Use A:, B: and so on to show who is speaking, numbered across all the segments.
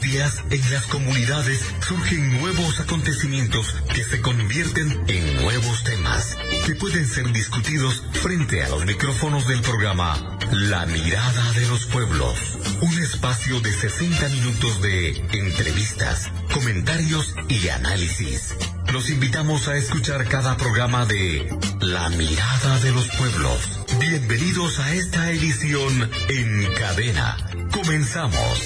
A: días, en las comunidades surgen nuevos acontecimientos que se convierten en nuevos temas que pueden ser discutidos frente a los micrófonos del programa La Mirada de los Pueblos. Un espacio de 60 minutos de entrevistas, comentarios y análisis. Los invitamos a escuchar cada programa de La Mirada de los Pueblos. Bienvenidos a esta edición en cadena. Comenzamos.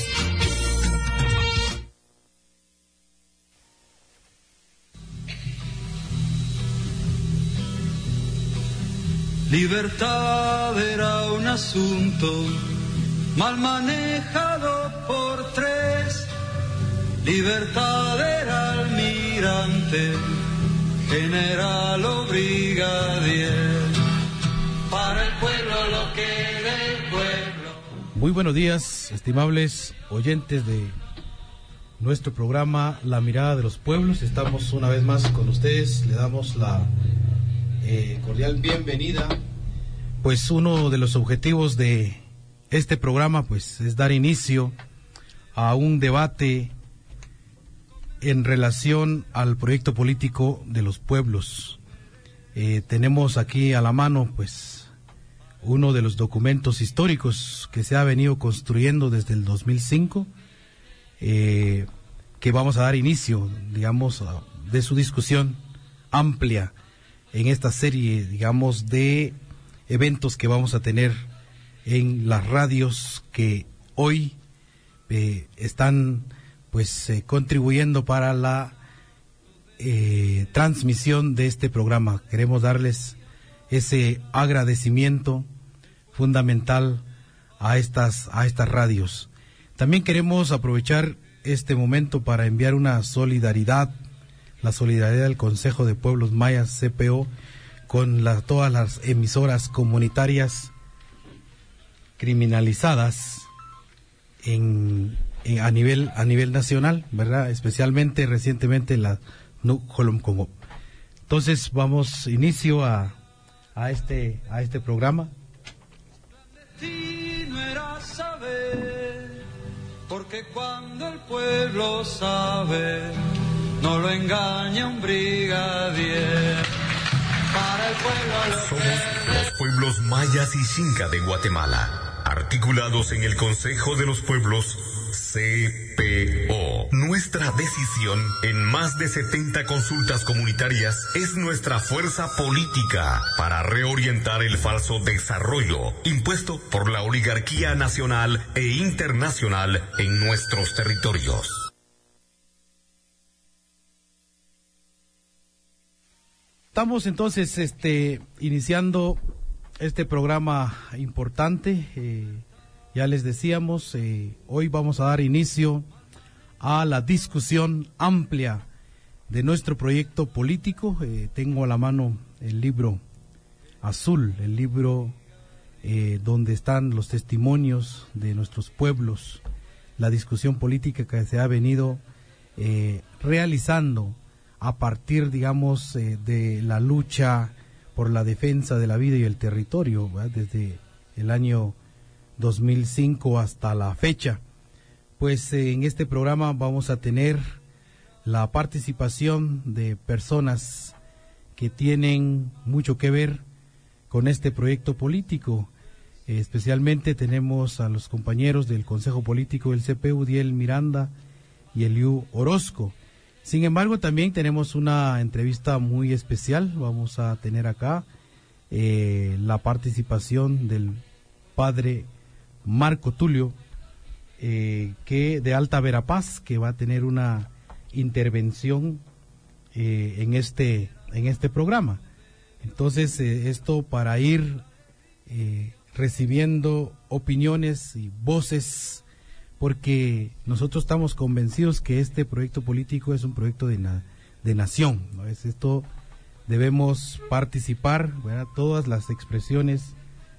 B: Libertad era un asunto mal manejado por tres. Libertad era almirante, general o brigadier. Para el pueblo lo que del pueblo.
C: Muy buenos días, estimables oyentes de nuestro programa La Mirada de los Pueblos. Estamos una vez más con ustedes, le damos la cordial bienvenida. Pues uno de los objetivos de este programa pues es dar inicio a un debate en relación al proyecto político de los pueblos. Tenemos aquí a la mano pues uno de los documentos históricos que se ha venido construyendo desde el 2005, que vamos a dar inicio, digamos, de su discusión amplia en esta serie, digamos, de eventos que vamos a tener en las radios que hoy están pues contribuyendo para la transmisión de este programa. Queremos darles ese agradecimiento fundamental a estas radios. También queremos aprovechar este momento para enviar una solidaridad, la solidaridad del Consejo de Pueblos Mayas, CPO, con todas las emisoras comunitarias criminalizadas a nivel nacional, ¿verdad? Especialmente recientemente la Nucolom Congo. Entonces vamos inicio a este programa.
B: No era saber, porque cuando el pueblo sabe, no lo engaña un brigadier. Para el pueblo
A: somos los pueblos mayas y xinca de Guatemala, articulados en el Consejo de los Pueblos CPO. Nuestra decisión en más de 70 consultas comunitarias es nuestra fuerza política para reorientar el falso desarrollo impuesto por la oligarquía nacional e internacional en nuestros territorios.
C: Estamos entonces iniciando este programa importante. Ya les decíamos, hoy vamos a dar inicio a la discusión amplia de nuestro proyecto político. Tengo a la mano el libro azul, el libro donde están los testimonios de nuestros pueblos, la discusión política que se ha venido realizando a partir, digamos, de la lucha por la defensa de la vida y el territorio, ¿verdad? Desde el año 2005 hasta la fecha. Pues en este programa vamos a tener la participación de personas que tienen mucho que ver con este proyecto político. Especialmente tenemos a los compañeros del Consejo Político del CPU, Diel Miranda y Eliu Orozco. Sin embargo, también tenemos una entrevista muy especial. Vamos a tener acá la participación del padre Marco Tulio, que de Alta Verapaz, que va a tener una intervención en este programa. Entonces, esto para ir recibiendo opiniones y voces, porque nosotros estamos convencidos que este proyecto político es un proyecto de nación, ¿no? Esto debemos participar, ¿verdad? Todas las expresiones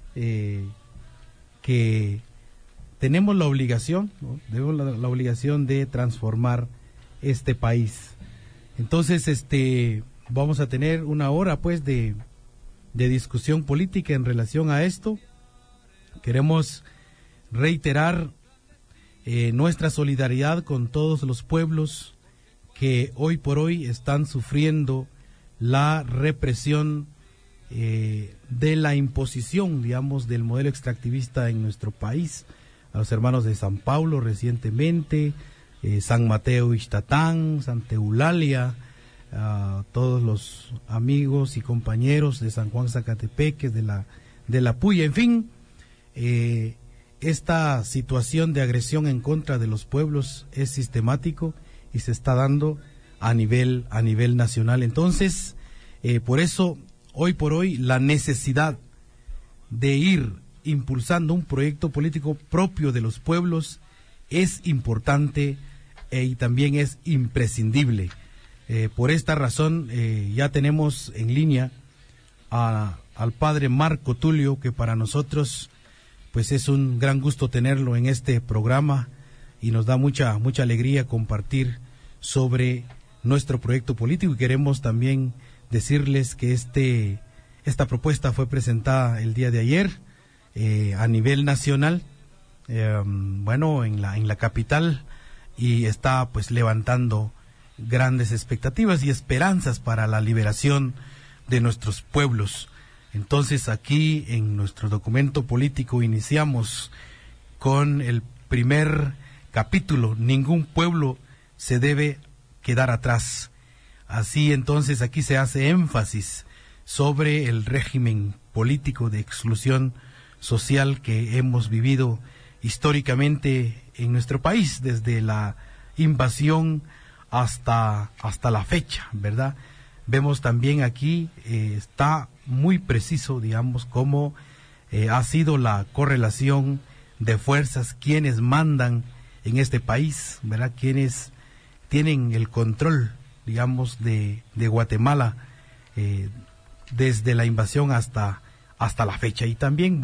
C: que tenemos la obligación, ¿no? Tenemos la obligación de transformar este país. Entonces, vamos a tener una hora, pues, de discusión política en relación a esto. Queremos reiterar nuestra solidaridad con todos los pueblos que hoy por hoy están sufriendo la represión de la imposición, digamos, del modelo extractivista en nuestro país. A los hermanos de San Paulo recientemente, San Mateo Ixtatán, Santa Eulalia, a todos los amigos y compañeros de San Juan Zacatepeques, de la Puya, en fin, esta situación de agresión en contra de los pueblos es sistemático y se está dando a nivel nacional. Entonces, por eso, hoy por hoy, la necesidad de ir impulsando un proyecto político propio de los pueblos es importante y también es imprescindible. Por esta razón, ya tenemos en línea al padre Marco Tulio, que para nosotros pues es un gran gusto tenerlo en este programa y nos da mucha alegría compartir sobre nuestro proyecto político, y queremos también decirles que esta propuesta fue presentada el día de ayer a nivel nacional, en la capital, y está pues levantando grandes expectativas y esperanzas para la liberación de nuestros pueblos. Entonces, aquí en nuestro documento político iniciamos con el primer capítulo: ningún pueblo se debe quedar atrás. Así, entonces, aquí se hace énfasis sobre el régimen político de exclusión social que hemos vivido históricamente en nuestro país, desde la invasión hasta la fecha, ¿verdad? Vemos también aquí, está muy preciso, digamos, cómo ha sido la correlación de fuerzas, quienes mandan en este país, ¿verdad? Quienes tienen el control, digamos, de Guatemala desde la invasión hasta la fecha. Y también,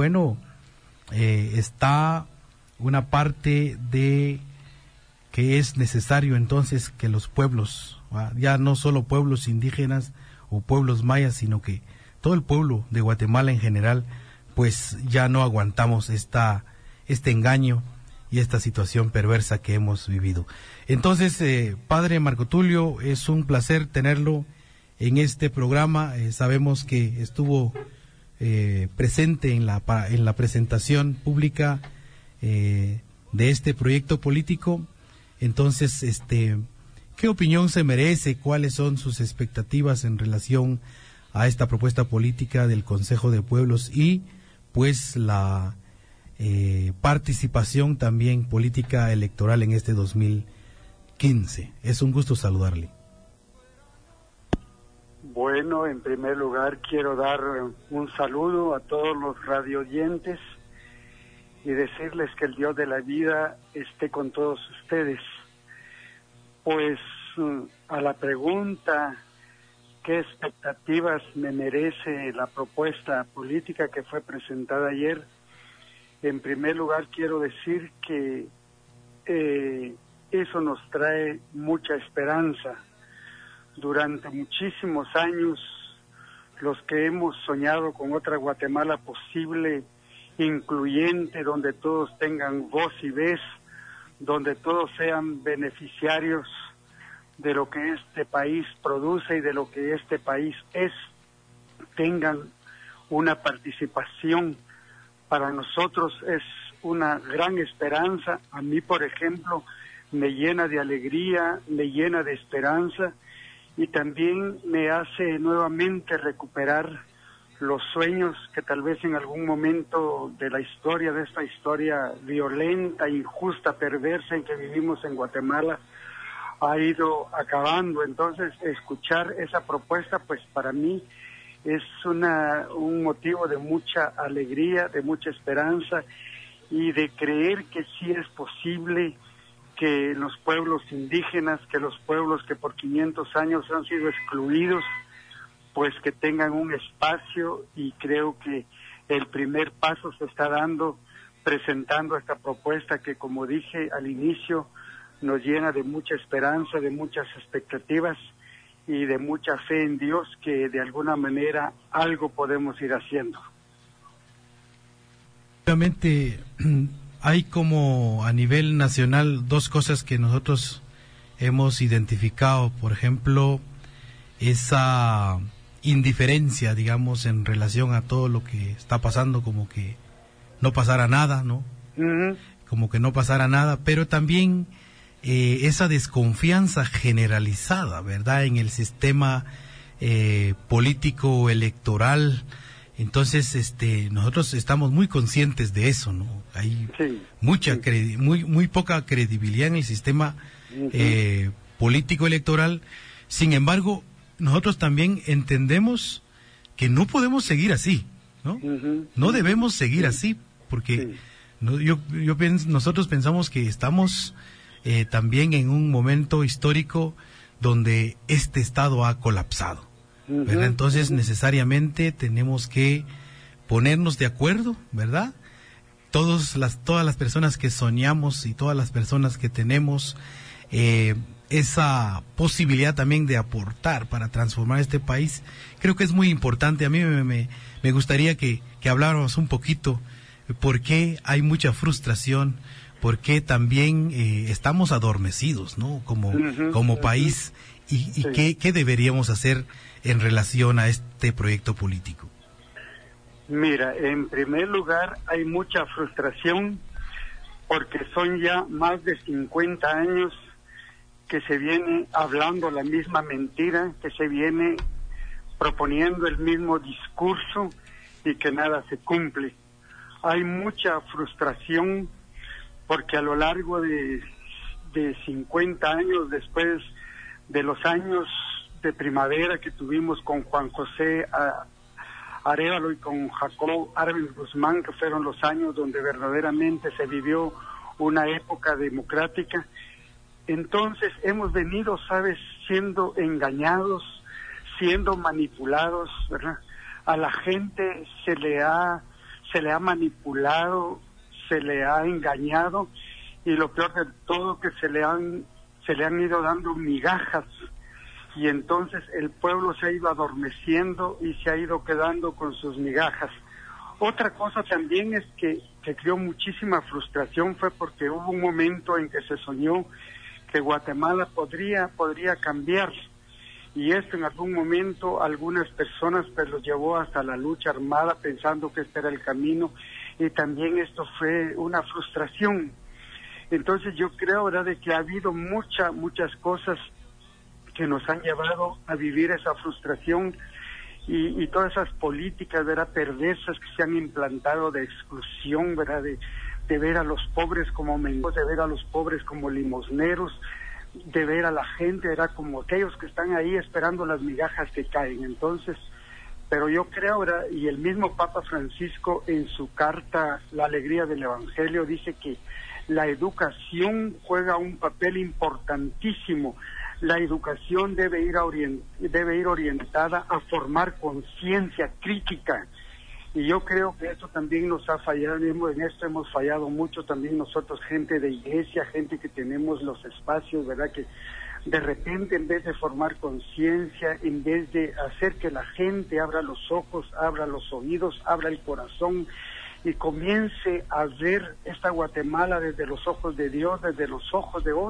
C: está una parte de que es necesario entonces que los pueblos, ya no solo pueblos indígenas o pueblos mayas, sino que todo el pueblo de Guatemala en general, pues ya no aguantamos este engaño y esta situación perversa que hemos vivido. Entonces, padre Marco Tulio, es un placer tenerlo en este programa. Sabemos que estuvo presente en la presentación pública de este proyecto político. Entonces, ¿qué opinión se merece? ¿Cuáles son sus expectativas en relación a esta propuesta política del Consejo de Pueblos y pues la participación también política electoral en este 2015? Es un gusto saludarle.
D: Bueno, en primer lugar quiero dar un saludo a todos los radioyentes y decirles que el Dios de la vida esté con todos ustedes. Pues a la pregunta, ¿qué expectativas me merece la propuesta política que fue presentada ayer? En primer lugar quiero decir que eso nos trae mucha esperanza. Durante muchísimos años, los que hemos soñado con otra Guatemala posible, incluyente, donde todos tengan voz y vez, donde todos sean beneficiarios de lo que este país produce y de lo que este país es, tengan una participación. Para nosotros es una gran esperanza. A mí, por ejemplo, me llena de alegría, me llena de esperanza y también me hace nuevamente recuperar los sueños que tal vez en algún momento de la historia, de esta historia violenta, injusta, perversa en que vivimos en Guatemala, ha ido acabando. Entonces, escuchar esa propuesta, pues para mí es un motivo de mucha alegría, de mucha esperanza y de creer que sí es posible que los pueblos indígenas, que los pueblos que por 500 años han sido excluidos, pues que tengan un espacio, y creo que el primer paso se está dando presentando esta propuesta que, como dije al inicio, nos llena de mucha esperanza, de muchas expectativas y de mucha fe en Dios, que de alguna manera algo podemos ir haciendo.
C: Obviamente, hay como a nivel nacional dos cosas que nosotros hemos identificado. Por ejemplo, esa indiferencia, digamos, en relación a todo lo que está pasando, como que no pasara nada, ¿no?
D: Ujú.
C: Como que no pasara nada, pero también esa desconfianza generalizada, ¿verdad?, en el sistema político electoral. Entonces, nosotros estamos muy conscientes de eso, ¿no? Hay
D: Sí,
C: mucha
D: sí.
C: muy poca credibilidad en el sistema político electoral. Sin embargo, nosotros también entendemos que no podemos seguir así, ¿no?
D: Ujú.
C: No debemos seguir así, porque
D: Sí.
C: nosotros pensamos que estamos también en un momento histórico donde este Estado ha colapsado, ¿verdad?
D: Ujú.
C: Entonces, necesariamente tenemos que ponernos de acuerdo, ¿verdad? Todas las personas que soñamos y todas las personas que tenemos esa posibilidad también de aportar para transformar este país, creo que es muy importante. A mí me gustaría que habláramos un poquito por qué hay mucha frustración, por qué también estamos adormecidos, ¿no? Como país, y
D: Sí.
C: qué deberíamos hacer en relación a este proyecto político.
D: Mira, en primer lugar hay mucha frustración porque son ya más de 50 años que se viene hablando la misma mentira, que se viene proponiendo el mismo discurso y que nada se cumple. Hay mucha frustración porque a lo largo de 50 años, después de los años de primavera que tuvimos con Juan José Arévalo y con Jacobo Arbenz Guzmán, que fueron los años donde verdaderamente se vivió una época democrática, entonces hemos venido, ¿sabes?, siendo engañados, siendo manipulados, ¿verdad? A la gente se le ha manipulado, se le ha engañado, y lo peor de todo que se le han ido dando migajas, y entonces el pueblo se ha ido adormeciendo y se ha ido quedando con sus migajas. Otra cosa también es que creó muchísima frustración fue porque hubo un momento en que se soñó que Guatemala podría cambiar, y esto en algún momento algunas personas pues los llevó hasta la lucha armada pensando que este era el camino, y también esto fue una frustración. Entonces yo creo, ¿verdad?, de que ha habido muchas cosas que nos han llevado a vivir esa frustración, y todas esas políticas, ¿verdad?, perversas que se han implantado de exclusión, ¿verdad?, de ver a los pobres como mendigos, de ver a los pobres como limosneros, de ver a la gente, ¿verdad?, como aquellos que están ahí esperando las migajas que caen. Entonces, pero yo creo, ¿verdad?, y el mismo Papa Francisco en su carta La Alegría del Evangelio dice que la educación juega un papel importantísimo. La educación debe ir orientada a formar conciencia crítica, y yo creo que esto también nos ha fallado, en esto hemos fallado mucho también nosotros, gente de iglesia, gente que tenemos los espacios, ¿verdad?, que de repente en vez de formar conciencia, en vez de hacer que la gente abra los ojos, abra los oídos, abra el corazón y comience a ver esta Guatemala desde los ojos de Dios, desde los ojos de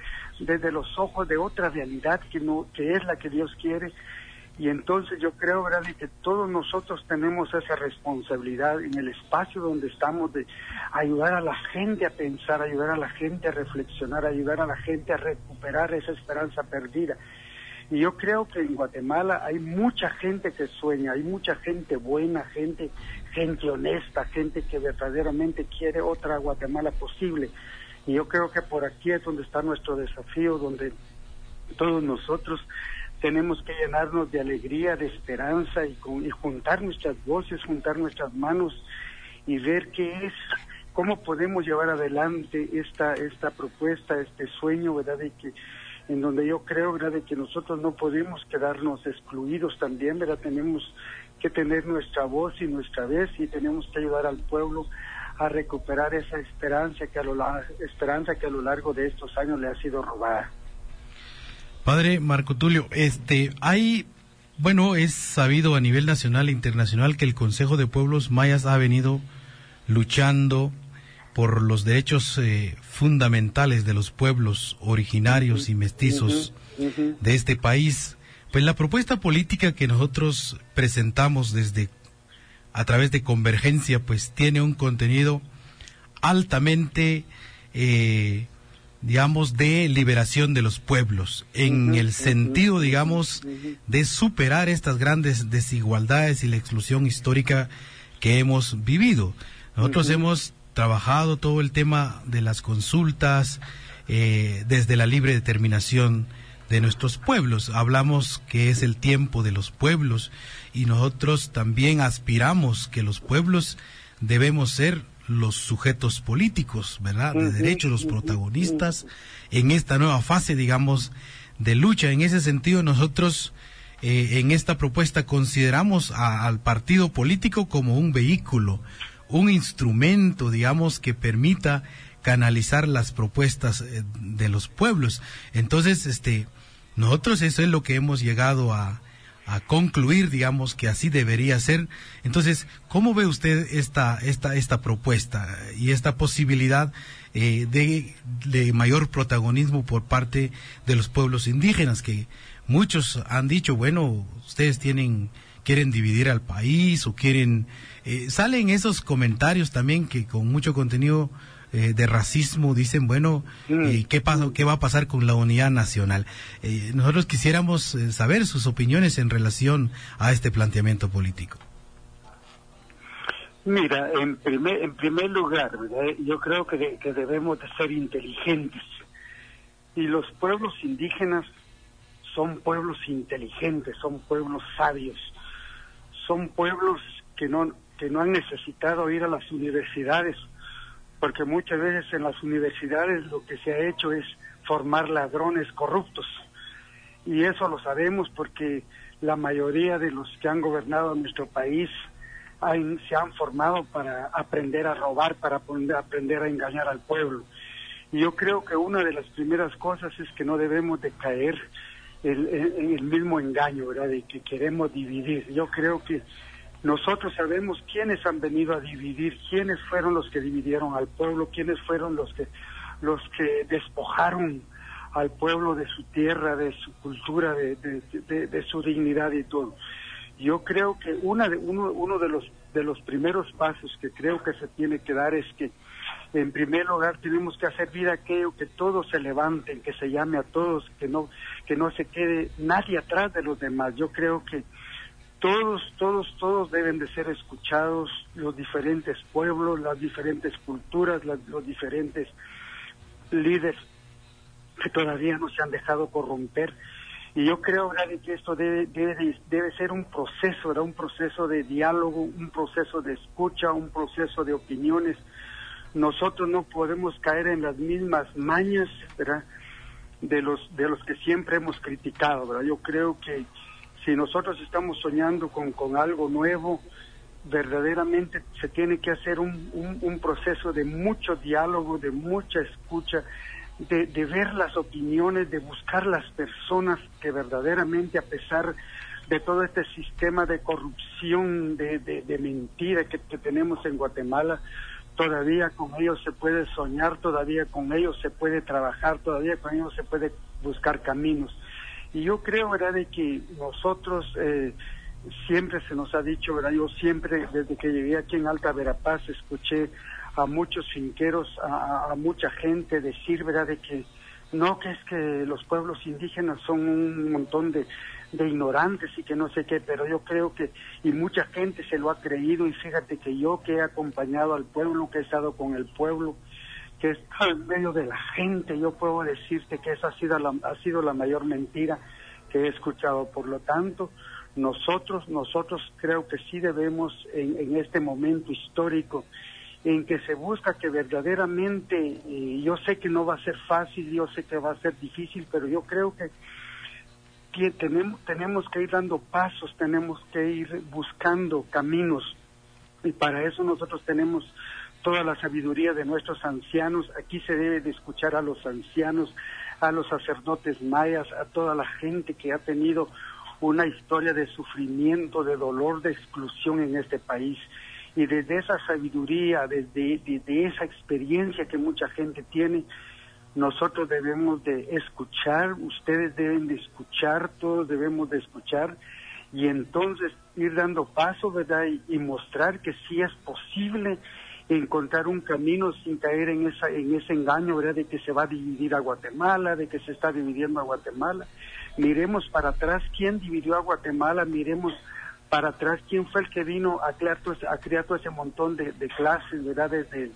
D: otra realidad que es la que Dios quiere. Y entonces yo creo, ¿verdad?, que todos nosotros tenemos esa responsabilidad en el espacio donde estamos de ayudar a la gente a pensar, ayudar a la gente a reflexionar, ayudar a la gente a recuperar esa esperanza perdida. Y yo creo que en Guatemala hay mucha gente que sueña, hay mucha gente buena, gente honesta, gente que verdaderamente quiere otra Guatemala posible. Y yo creo que por aquí es donde está nuestro desafío, donde todos nosotros tenemos que llenarnos de alegría, de esperanza, y juntar nuestras voces, juntar nuestras manos y ver cómo podemos llevar adelante esta propuesta, este sueño, ¿verdad?, de que en donde yo creo, ¿verdad?, de que nosotros no podemos quedarnos excluidos también, ¿verdad?, tenemos que tener nuestra voz y nuestra vez, y tenemos que ayudar al pueblo a recuperar esa esperanza que a lo largo de estos años le ha sido robada.
C: Padre Marco Tulio, es sabido a nivel nacional e internacional que el Consejo de Pueblos Mayas ha venido luchando por los derechos fundamentales de los pueblos originarios y mestizos de este país. Pues la propuesta política que nosotros presentamos a través de Convergencia, pues tiene un contenido altamente, digamos, de liberación de los pueblos, en el sentido, digamos, de superar estas grandes desigualdades y la exclusión histórica que hemos vivido. Nosotros hemos trabajado todo el tema de las consultas, desde la libre determinación de nuestros pueblos. Hablamos que es el tiempo de los pueblos, y nosotros también aspiramos que los pueblos debemos ser los sujetos políticos, ¿verdad? De derecho, los protagonistas en esta nueva fase, digamos, de lucha. En ese sentido, nosotros en esta propuesta consideramos al partido político como un vehículo, un instrumento, digamos, que permita canalizar las propuestas de los pueblos. Entonces, nosotros eso es lo que hemos llegado a concluir, digamos, que así debería ser. Entonces, ¿cómo ve usted esta propuesta y esta posibilidad de mayor protagonismo por parte de los pueblos indígenas? Que muchos han dicho, bueno, ustedes quieren dividir al país, o quieren... salen esos comentarios también que con mucho contenido de racismo dicen, bueno, ¿qué va a pasar con la unidad nacional? Nosotros quisiéramos saber sus opiniones en relación a este planteamiento político.
D: Mira, en primer lugar, ¿verdad? Yo creo que debemos de ser inteligentes, y los pueblos indígenas son pueblos inteligentes, son pueblos sabios, son pueblos que no han necesitado ir a las universidades, porque muchas veces en las universidades lo que se ha hecho es formar ladrones corruptos, y eso lo sabemos porque la mayoría de los que han gobernado nuestro país se han formado para aprender a robar, para aprender a engañar al pueblo. Y yo creo que una de las primeras cosas es que no debemos de caer en el mismo engaño, ¿verdad?, de que queremos dividir. Yo creo que nosotros sabemos quiénes han venido a dividir, quiénes fueron los que dividieron al pueblo, quiénes fueron los que despojaron al pueblo de su tierra, de su cultura, de su dignidad y todo. Yo creo que uno de los primeros pasos que creo que se tiene que dar es que, en primer lugar, tenemos que hacer vida aquello, que todos se levanten, que se llame a todos, que no se quede nadie atrás de los demás. Yo creo que todos deben de ser escuchados, los diferentes pueblos, las diferentes culturas, los diferentes líderes que todavía no se han dejado corromper. Y yo creo, ¿verdad?, que esto debe ser un proceso, ¿verdad?, un proceso de diálogo, un proceso de escucha, un proceso de opiniones. Nosotros no podemos caer en las mismas mañas, ¿verdad?, de los que siempre hemos criticado, ¿verdad? Yo creo que si nosotros estamos soñando con algo nuevo, verdaderamente se tiene que hacer un proceso de mucho diálogo, de mucha escucha, de ver las opiniones, de buscar las personas que verdaderamente, a pesar de todo este sistema de corrupción, de mentira que tenemos en Guatemala, todavía con ellos se puede soñar, todavía con ellos se puede trabajar, todavía con ellos se puede buscar caminos. Y yo creo, ¿verdad?, de que nosotros siempre se nos ha dicho, ¿verdad?, yo siempre, desde que llegué aquí en Alta Verapaz, escuché a muchos finqueros, a mucha gente decir, ¿verdad?, de que no, que es que los pueblos indígenas son un montón de ignorantes y que no sé qué, pero yo creo que, y mucha gente se lo ha creído, y fíjate que yo que he acompañado al pueblo, que he estado con el pueblo, que he estado en medio de la gente, yo puedo decirte que esa ha sido la mayor mentira que he escuchado. Por lo tanto, nosotros creo que sí debemos, en este momento histórico, en que se busca que verdaderamente, yo sé que no va a ser fácil, yo sé que va a ser difícil, pero yo creo que tenemos que ir dando pasos, tenemos que ir buscando caminos, y para eso nosotros tenemos toda la sabiduría de nuestros ancianos. Aquí se debe de escuchar a los ancianos, a los sacerdotes mayas, a toda la gente que ha tenido una historia de sufrimiento, de dolor, de exclusión en este país. y desde esa sabiduría, desde esa experiencia que mucha gente tiene, nosotros debemos de escuchar, ustedes deben de escuchar, todos debemos de escuchar, y entonces ir dando paso, ¿verdad? Y mostrar que sí es posible encontrar un camino sin caer en ese engaño, ¿verdad? De que se va a dividir a Guatemala, de que se está dividiendo a Guatemala. Miremos para atrás quién dividió a Guatemala, miremos para atrás quién fue el que vino a crear todo ese montón de clases, ¿verdad?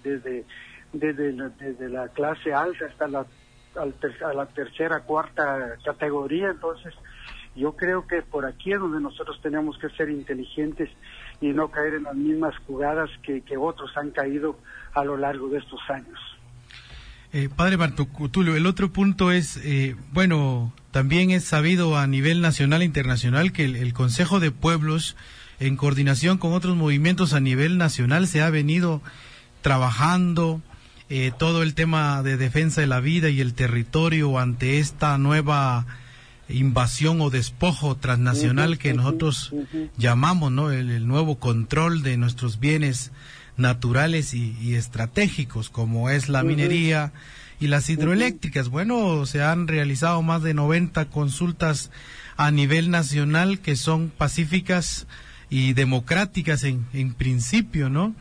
D: Desde la clase alta hasta a la tercera, cuarta categoría. Entonces, yo creo que por aquí es donde nosotros tenemos que ser inteligentes y no caer en las mismas jugadas que otros han caído a lo largo de estos años.
C: Padre Marco Tulio, el otro punto es, también es sabido a nivel nacional e internacional que el Consejo de Pueblos, en coordinación con otros movimientos a nivel nacional, se ha venido trabajando todo el tema de defensa de la vida y el territorio ante esta nueva invasión o despojo transnacional que nosotros llamamos, ¿no? El nuevo control de nuestros bienes naturales y estratégicos, como es la minería y las hidroeléctricas. Bueno, se han realizado más de 90 consultas a nivel nacional que son pacíficas y democráticas en principio, ¿no?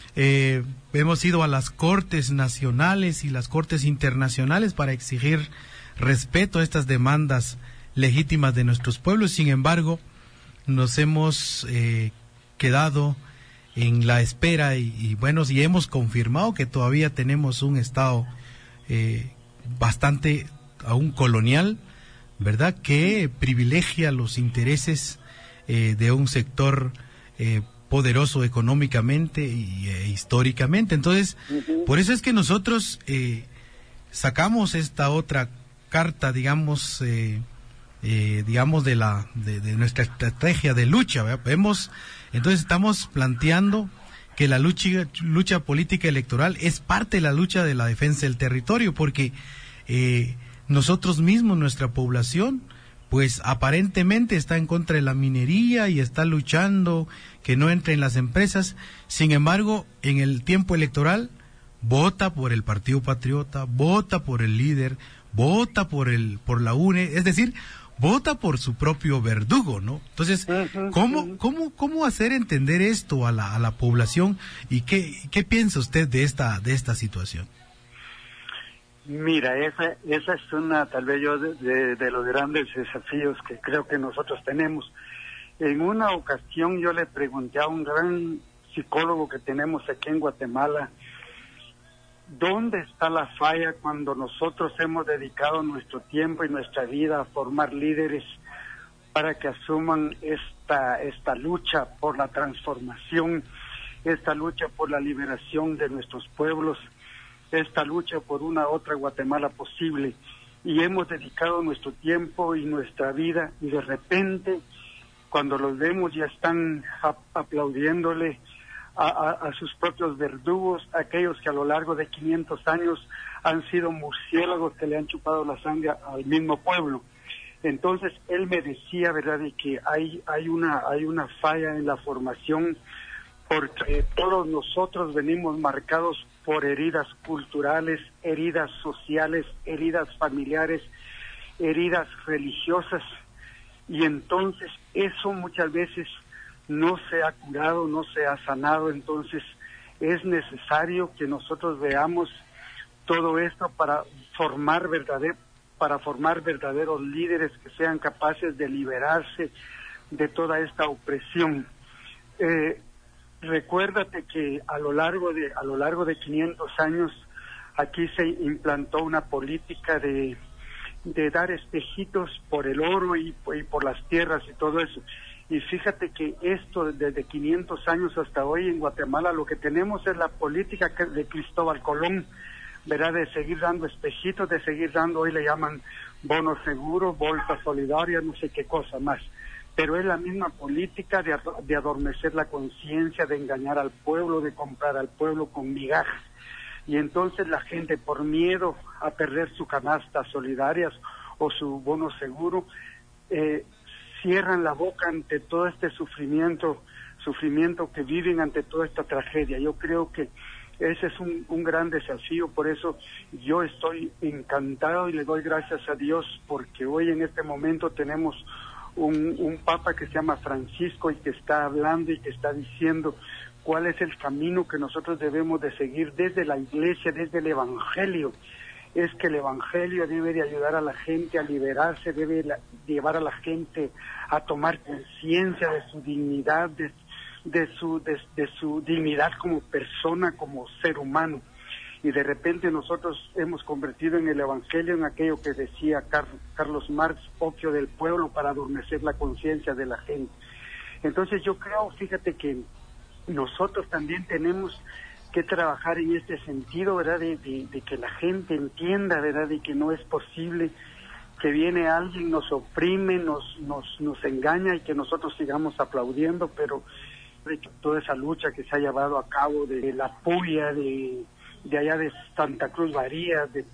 C: Hemos ido a las cortes nacionales y las cortes internacionales para exigir respeto a estas demandas legítimas de nuestros pueblos. Sin embargo, nos hemos quedado en la espera y hemos confirmado que todavía tenemos un Estado bastante aún colonial, ¿verdad?, que privilegia los intereses de un sector poderoso económicamente e históricamente. Entonces, por eso es que nosotros sacamos esta otra carta, digamos, de nuestra estrategia de lucha, ¿verdad? Entonces estamos planteando que la lucha política electoral es parte de la lucha de la defensa del territorio, porque nosotros mismos, nuestra población, pues aparentemente está en contra de la minería y está luchando que no entren las empresas. Sin embargo, en el tiempo electoral vota por el Partido Patriota, vota por el líder, vota por la UNE, es decir, vota por su propio verdugo, ¿no? Entonces, ¿cómo hacer entender esto a la población y qué piensa usted de esta situación?
D: Mira, esa es una, tal vez yo, de los grandes desafíos que creo que nosotros tenemos. En una ocasión yo le pregunté a un gran psicólogo que tenemos aquí en Guatemala, ¿dónde está la falla cuando nosotros hemos dedicado nuestro tiempo y nuestra vida a formar líderes para que asuman esta lucha por la transformación, esta lucha por la liberación de nuestros pueblos, esta lucha por una otra Guatemala posible? Y hemos dedicado nuestro tiempo y nuestra vida, y de repente, cuando los vemos, ya están aplaudiéndole a sus propios verdugos, aquellos que a lo largo de 500 años han sido murciélagos que le han chupado la sangre al mismo pueblo. Entonces él me decía, ¿verdad?, de que hay una falla en la formación, porque todos nosotros venimos marcados por heridas culturales, heridas sociales, heridas familiares, heridas religiosas, y entonces eso muchas veces no se ha curado, no se ha sanado. Entonces es necesario que nosotros veamos todo esto para formar verdaderos líderes que sean capaces de liberarse de toda esta opresión. Recuérdate que a lo largo de 500 años aquí se implantó una política de dar espejitos por el oro y por las tierras y todo eso. Y fíjate que esto desde 500 años hasta hoy en Guatemala lo que tenemos es la política de Cristóbal Colón, ¿verdad?, de seguir dando espejitos, de seguir dando, hoy le llaman bono seguro, bolsa solidaria, no sé qué cosa más. Pero es la misma política de adormecer la conciencia, de engañar al pueblo, de comprar al pueblo con migajas. Y entonces la gente, por miedo a perder su canasta solidaria o su bono seguro, cierran la boca ante todo este sufrimiento sufrimiento que viven ante toda esta tragedia. Yo creo que ese es un gran desafío, por eso yo estoy encantado y le doy gracias a Dios, porque hoy en este momento tenemos un Papa que se llama Francisco y que está hablando y que está diciendo cuál es el camino que nosotros debemos de seguir desde la Iglesia, desde el Evangelio. Es que el Evangelio debe de ayudar a la gente a liberarse, debe llevar a la gente a tomar conciencia de su dignidad, de su dignidad como persona, como ser humano. Y de repente nosotros hemos convertido en el Evangelio en aquello que decía Carlos Marx, opio del pueblo para adormecer la conciencia de la gente. Entonces yo creo, fíjate que nosotros también tenemos que trabajar en este sentido, ¿verdad? De que la gente entienda, ¿verdad? De que no es posible que viene alguien, nos oprime, nos engaña y que nosotros sigamos aplaudiendo, pero de toda esa lucha que se ha llevado a cabo de la Puya, de allá de Santa Cruz María, de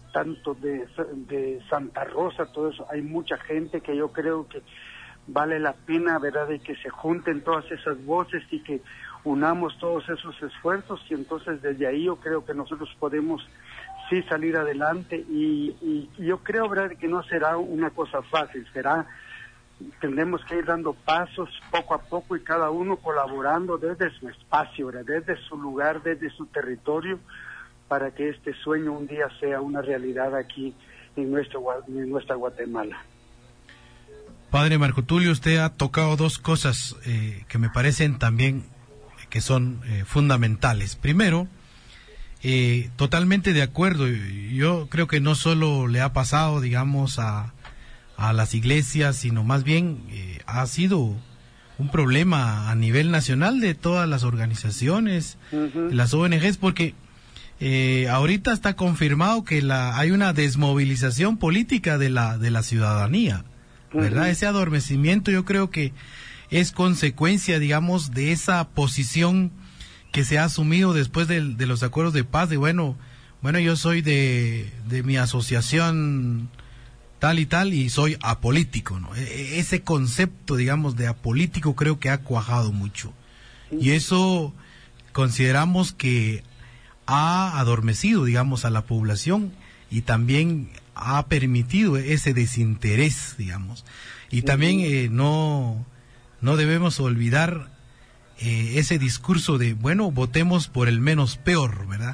D: Santa Rosa, todo eso, hay mucha gente que yo creo que vale la pena, ¿verdad?, de que se junten todas esas voces y que unamos todos esos esfuerzos, y entonces desde ahí yo creo que nosotros podemos sí salir adelante, y yo creo, ¿verdad?, que no será una cosa fácil, tendremos que ir dando pasos poco a poco y cada uno colaborando desde su espacio, ¿verdad?, desde su lugar, desde su territorio, para que este sueño un día sea una realidad aquí en nuestra Guatemala.
C: Padre Marco Tulio, usted ha tocado dos cosas que me parecen también que son fundamentales. Primero, totalmente de acuerdo, yo creo que no solo le ha pasado, digamos, a las iglesias, sino más bien ha sido un problema a nivel nacional de todas las organizaciones, las ONGs, porque ahorita está confirmado que hay una desmovilización política de la ciudadanía, ¿verdad? Ese adormecimiento yo creo que es consecuencia, digamos, de esa posición que se ha asumido después de los acuerdos de paz, de bueno, yo soy de mi asociación tal y tal y soy apolítico, ¿no? Ese concepto, digamos, de apolítico creo que ha cuajado mucho. Y eso consideramos que ha adormecido, digamos, a la población y también ha permitido ese desinterés, digamos. Y también no debemos olvidar ese discurso de, bueno, votemos por el menos peor, ¿verdad?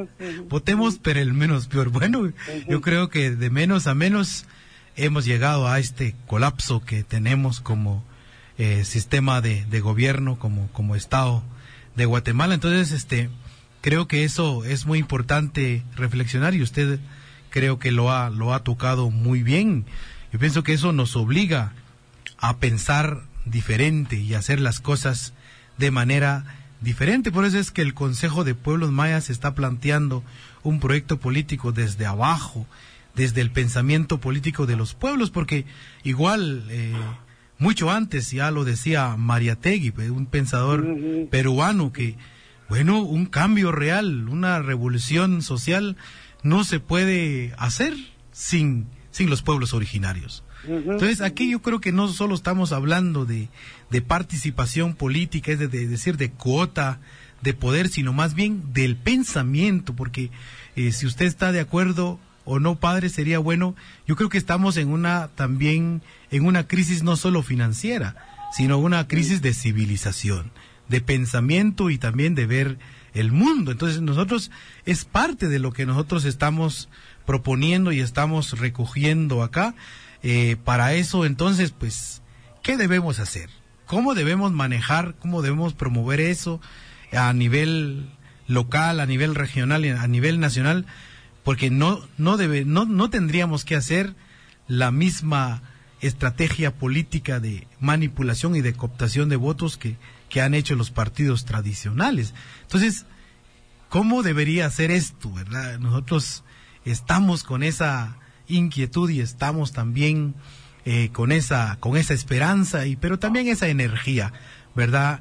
C: Votemos por el menos peor. Bueno, yo creo que de menos a menos hemos llegado a este colapso que tenemos como sistema de gobierno, como Estado de Guatemala. Entonces, creo que eso es muy importante reflexionar, y usted creo que lo ha tocado muy bien. Yo pienso que eso nos obliga a pensar diferente y hacer las cosas de manera diferente. Por eso es que el Consejo de Pueblos Mayas está planteando un proyecto político desde abajo, desde el pensamiento político de los pueblos, porque igual mucho antes ya lo decía Mariátegui, un pensador peruano, que bueno, un cambio real, una revolución social no se puede hacer sin los pueblos originarios. Entonces aquí yo creo que no solo estamos hablando de participación política, es decir, de cuota de poder, sino más bien del pensamiento, porque si usted está de acuerdo o no, padre, sería bueno. Yo creo que estamos también en una crisis no solo financiera, sino una crisis de civilización, de pensamiento y también de ver el mundo. Entonces nosotros, es parte de lo que nosotros estamos proponiendo y estamos recogiendo acá. Para eso, entonces, pues, ¿qué debemos hacer? ¿Cómo debemos manejar, cómo debemos promover eso a nivel local, a nivel regional y a nivel nacional? Porque no tendríamos que hacer la misma estrategia política de manipulación y de cooptación de votos que han hecho los partidos tradicionales. Entonces, ¿cómo debería ser esto, verdad? Nosotros estamos con esa inquietud y estamos también con esa esperanza, pero también esa energía, ¿verdad?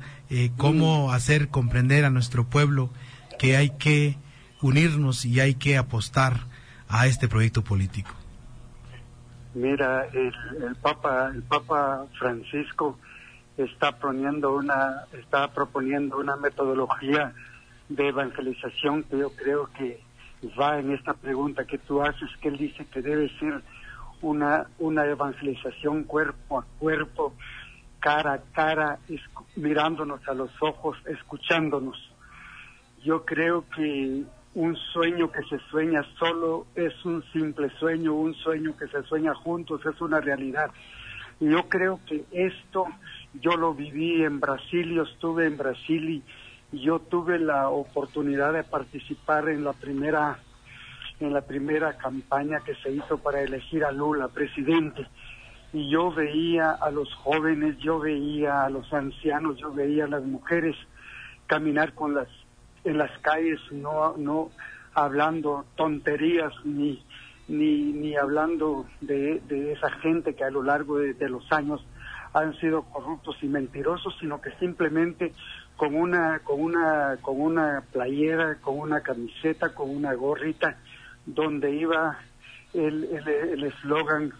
C: Cómo hacer comprender a nuestro pueblo que hay que unirnos y hay que apostar a este proyecto político.
D: Mira, el Papa Francisco está proponiendo una metodología de evangelización que yo creo que va en esta pregunta que tú haces, que él dice que debe ser una evangelización cuerpo a cuerpo, cara a cara, mirándonos a los ojos, escuchándonos. Yo creo que un sueño que se sueña solo es un simple sueño, un sueño que se sueña juntos es una realidad. Y yo creo que esto yo lo viví en Brasil, yo estuve en Brasil y yo tuve la oportunidad de participar en la primera campaña que se hizo para elegir a Lula presidente. Y yo veía a los jóvenes, yo veía a los ancianos, yo veía a las mujeres caminar en las calles, no hablando tonterías ni hablando de esa gente que a lo largo de los años han sido corruptos y mentirosos, sino que simplemente con una playera, con una camiseta, con una gorrita, donde iba el eslogan,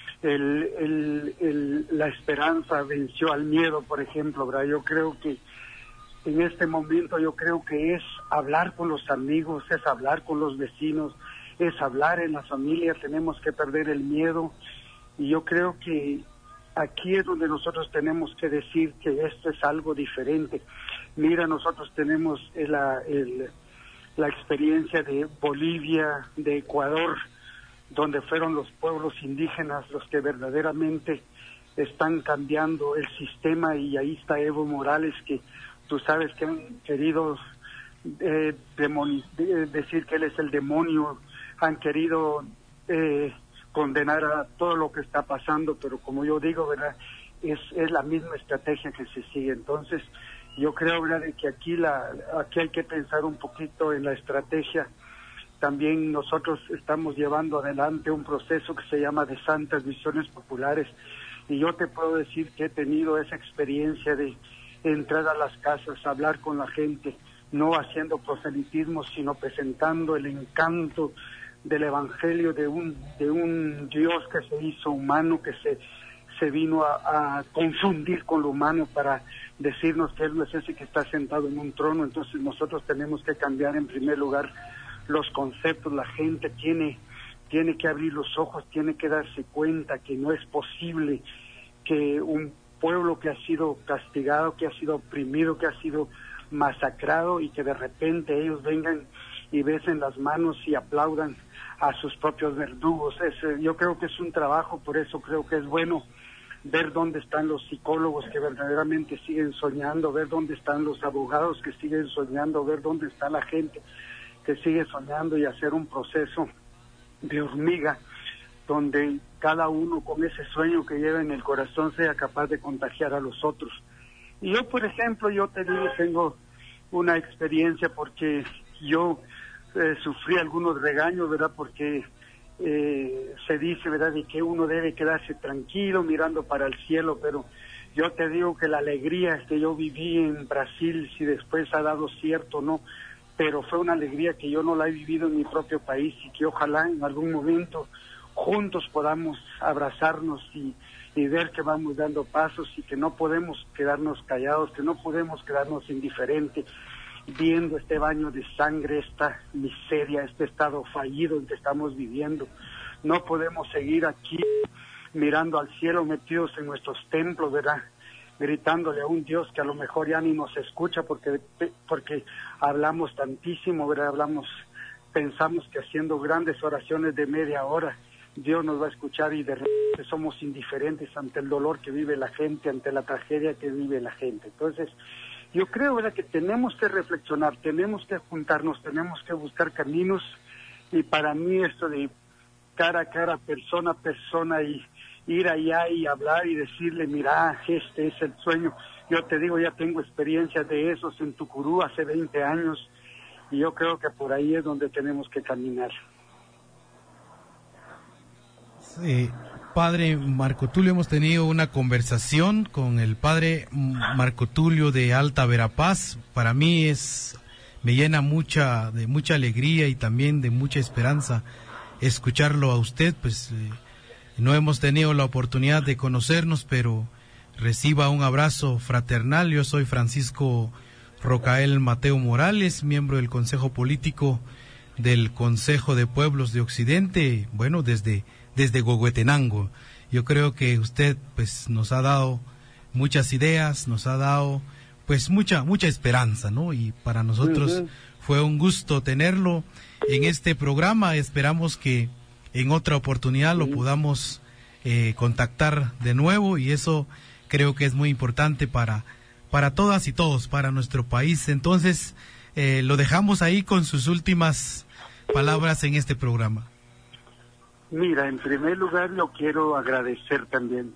D: la esperanza venció al miedo, por ejemplo, ¿verdad? Yo creo que en este momento es hablar con los amigos, es hablar con los vecinos, es hablar en la familia. Tenemos que perder el miedo, y yo creo que aquí es donde nosotros tenemos que decir que esto es algo diferente. Mira, nosotros tenemos la experiencia de Bolivia, de Ecuador, donde fueron los pueblos indígenas los que verdaderamente están cambiando el sistema, y ahí está Evo Morales, que tú sabes que han querido decir que él es el demonio, han querido condenar a todo lo que está pasando, pero como yo digo, ¿verdad?, es la misma estrategia que se sigue. Entonces, yo creo, ¿verdad?, de que aquí hay que pensar un poquito en la estrategia. También nosotros estamos llevando adelante un proceso que se llama de Santas Visiones Populares, y yo te puedo decir que he tenido esa experiencia de entrar a las casas, hablar con la gente, no haciendo proselitismo, sino presentando el encanto del evangelio de un Dios que se hizo humano, que se vino a confundir con lo humano para decirnos que Él no es ese que está sentado en un trono. Entonces nosotros tenemos que cambiar en primer lugar los conceptos. La gente tiene que abrir los ojos, tiene que darse cuenta que no es posible que un pueblo que ha sido castigado, que ha sido oprimido, que ha sido masacrado, y que de repente ellos vengan y besen las manos y aplaudan a sus propios verdugos. Yo creo que es un trabajo, por eso creo que es bueno ver dónde están los psicólogos que verdaderamente siguen soñando, ver dónde están los abogados que siguen soñando, ver dónde está la gente que sigue soñando, y hacer un proceso de hormiga donde cada uno con ese sueño que lleva en el corazón sea capaz de contagiar a los otros. Y yo, por ejemplo, yo te digo, tengo una experiencia porque yo sufrí algunos regaños, ¿verdad?, porque se dice, ¿verdad?, de que uno debe quedarse tranquilo mirando para el cielo, pero yo te digo que la alegría que yo viví en Brasil, si después ha dado cierto o no, pero fue una alegría que yo no la he vivido en mi propio país, y que ojalá en algún momento juntos podamos abrazarnos y ver que vamos dando pasos, y que no podemos quedarnos callados, que no podemos quedarnos indiferentes viendo este baño de sangre, esta miseria, este estado fallido en que estamos viviendo. No podemos seguir aquí mirando al cielo, metidos en nuestros templos, ¿verdad?, gritándole a un Dios que a lo mejor ya ni nos escucha porque hablamos tantísimo, ¿verdad?, pensamos que haciendo grandes oraciones de media hora Dios nos va a escuchar, y de repente somos indiferentes ante el dolor que vive la gente, ante la tragedia que vive la gente. Entonces, yo creo, ¿verdad?, que tenemos que reflexionar, tenemos que juntarnos, tenemos que buscar caminos, y para mí esto de cara a cara, persona a persona, y ir allá y hablar y decirle, mira, este es el sueño. Yo te digo, ya tengo experiencia de esos en Tucurú hace 20 años, y yo creo que por ahí es donde tenemos que caminar.
C: Sí, padre Marco Tulio, hemos tenido una conversación con el padre Marco Tulio de Alta Verapaz. Para mí me llena de mucha alegría y también de mucha esperanza escucharlo a usted. Pues no hemos tenido la oportunidad de conocernos, pero reciba un abrazo fraternal. Yo soy Francisco Rocael Mateo Morales, miembro del Consejo Político del Consejo de Pueblos de Occidente, bueno, desde Huehuetenango. Yo creo que usted pues nos ha dado muchas ideas, nos ha dado pues mucha esperanza, ¿no? Y para nosotros fue un gusto tenerlo en este programa. Esperamos que en otra oportunidad lo podamos contactar de nuevo, y eso creo que es muy importante para todas y todos, para nuestro país. Entonces, lo dejamos ahí con sus últimas palabras en este programa.
D: Mira, en primer lugar yo quiero agradecer también,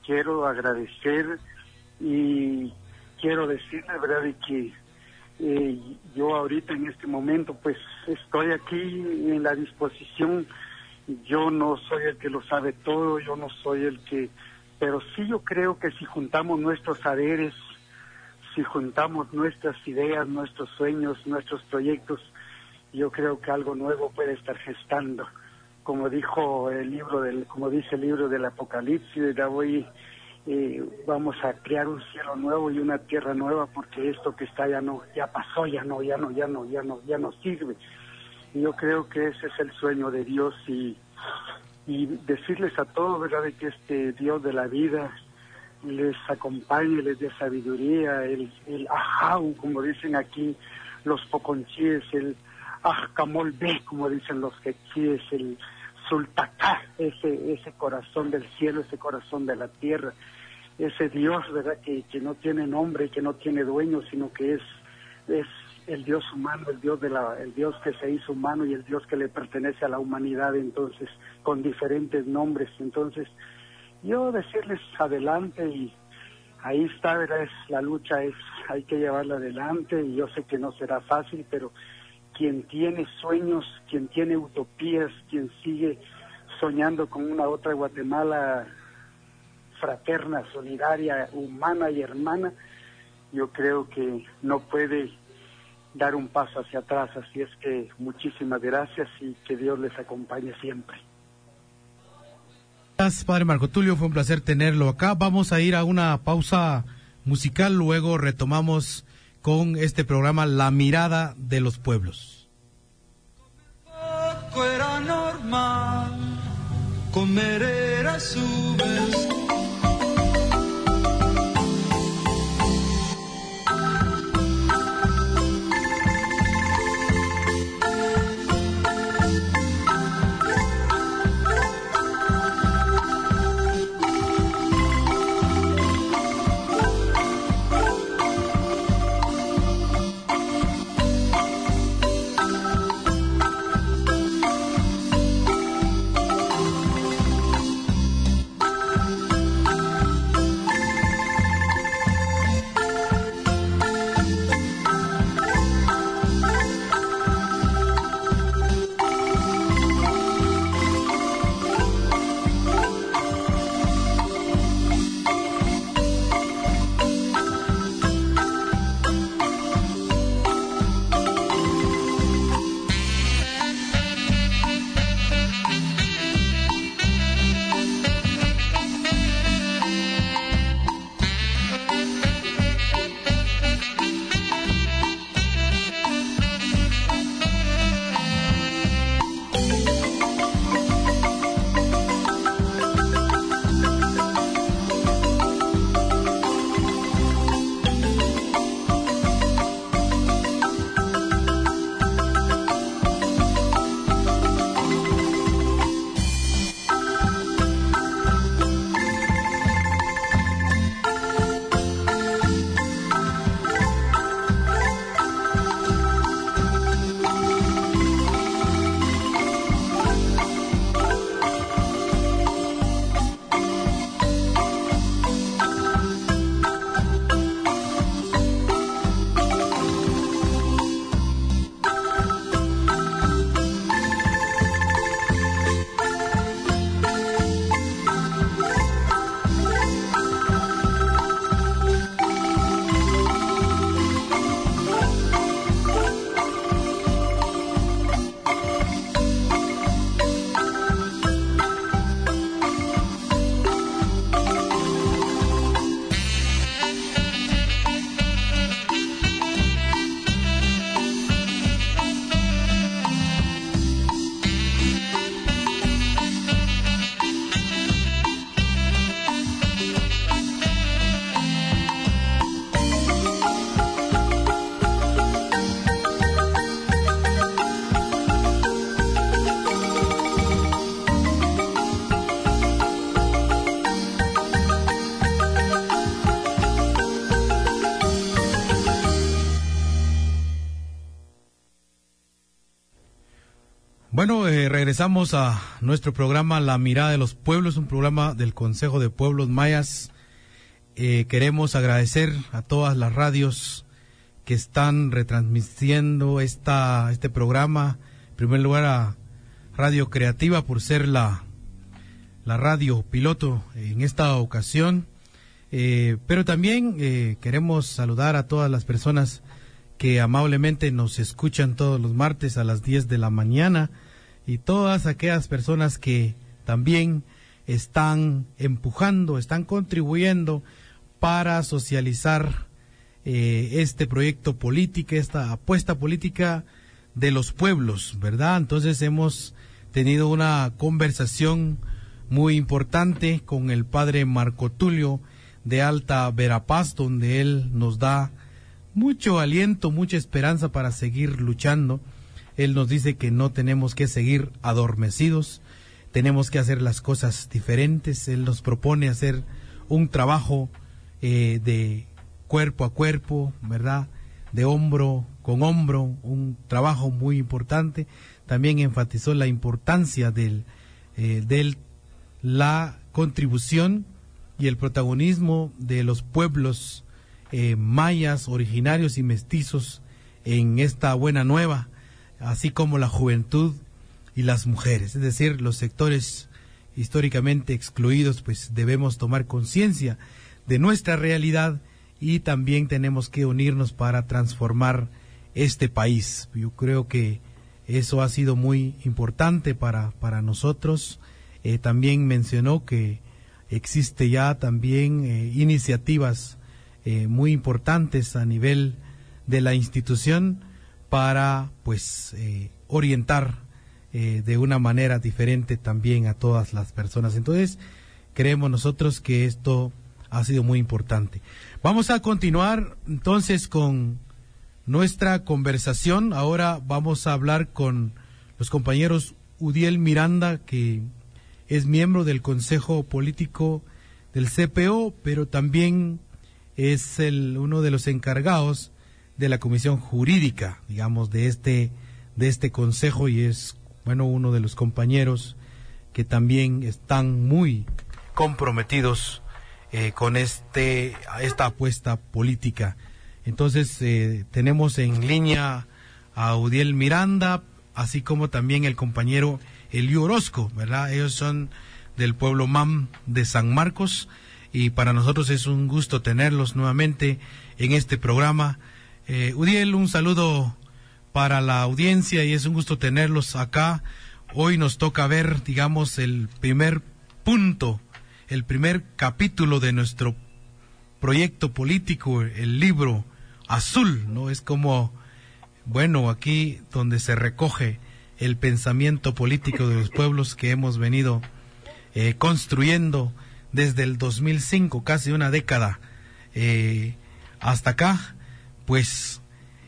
D: y quiero decir la verdad de que yo ahorita en este momento pues estoy aquí en la disposición. Yo no soy el que lo sabe todo, yo no soy el que, pero sí yo creo que si juntamos nuestros saberes, si juntamos nuestras ideas, nuestros sueños, nuestros proyectos, yo creo que algo nuevo puede estar gestando. Como dice el libro del Apocalipsis, vamos a crear un cielo nuevo y una tierra nueva, porque esto que está ya pasó, ya no sirve. Y yo creo que ese es el sueño de Dios, y decirles a todos, ¿verdad?, de que este Dios de la vida les acompañe, les dé sabiduría, el ajau, como dicen aquí los poconchíes, el ajcamolbe, como dicen los quechíes, el sultacá, ese corazón del cielo, ese corazón de la tierra, ese Dios, ¿verdad?, que no tiene nombre, que no tiene dueño, sino que es el Dios humano, el Dios que se hizo humano y el Dios que le pertenece a la humanidad, entonces, con diferentes nombres. Entonces, yo decirles adelante, y ahí está, ¿verdad?, la lucha hay que llevarla adelante, y yo sé que no será fácil, pero quien tiene sueños, quien tiene utopías, quien sigue soñando con una otra Guatemala fraterna, solidaria, humana y hermana, yo creo que no puede dar un paso hacia atrás. Así es que muchísimas gracias y que Dios les acompañe siempre.
C: Gracias, Padre Marco Tulio, fue un placer tenerlo acá. Vamos a ir a una pausa musical, luego retomamos con este programa La Mirada de los Pueblos.
B: Poco era normal, comer era su vez.
C: Bueno, regresamos a nuestro programa La Mirada de los Pueblos, un programa del Consejo de Pueblos Mayas. Queremos agradecer a todas las radios que están retransmitiendo este programa. En primer lugar a Radio Creativa por ser la radio piloto en esta ocasión. Pero también queremos saludar a todas las personas que amablemente nos escuchan todos los martes a las 10 de la mañana y todas aquellas personas que también están empujando, están contribuyendo para socializar este proyecto político, esta apuesta política de los pueblos, ¿verdad? Entonces hemos tenido una conversación muy importante con el padre Marco Tulio de Alta Verapaz, donde él nos da mucho aliento, mucha esperanza para seguir luchando. Él nos dice que no tenemos que seguir adormecidos, tenemos que hacer las cosas diferentes. Él nos propone hacer un trabajo de cuerpo a cuerpo, ¿verdad? De hombro con hombro, un trabajo muy importante. También enfatizó la importancia de la contribución y el protagonismo de los pueblos mayas, originarios y mestizos en esta buena nueva, así como la juventud y las mujeres, es decir, los sectores históricamente excluidos. Pues debemos tomar conciencia de nuestra realidad y también tenemos que unirnos para transformar este país. Yo creo que eso ha sido muy importante para nosotros. También mencionó que existe ya también iniciativas muy importantes a nivel de la institución para pues orientar de una manera diferente también a todas las personas. Entonces creemos nosotros que esto ha sido muy importante. Vamos a continuar entonces con nuestra conversación. Ahora vamos a hablar con los compañeros Udiel Miranda, que es miembro del Consejo Político del CPO, pero también es uno de los encargados de la Comisión Jurídica, digamos, de este consejo, y es, bueno, uno de los compañeros que también están muy comprometidos con esta apuesta política. Entonces tenemos en línea a Udiel Miranda, así como también el compañero Elio Orozco, ¿verdad? Ellos son del pueblo MAM de San Marcos y para nosotros es un gusto tenerlos nuevamente en este programa. Udiel, un saludo para la audiencia y es un gusto tenerlos acá. Hoy nos toca ver, digamos, el primer punto, el primer capítulo de nuestro proyecto político, el libro azul, ¿no? Es como, bueno, aquí donde se recoge el pensamiento político de los pueblos que hemos venido construyendo desde el 2005, casi una década hasta acá. Pues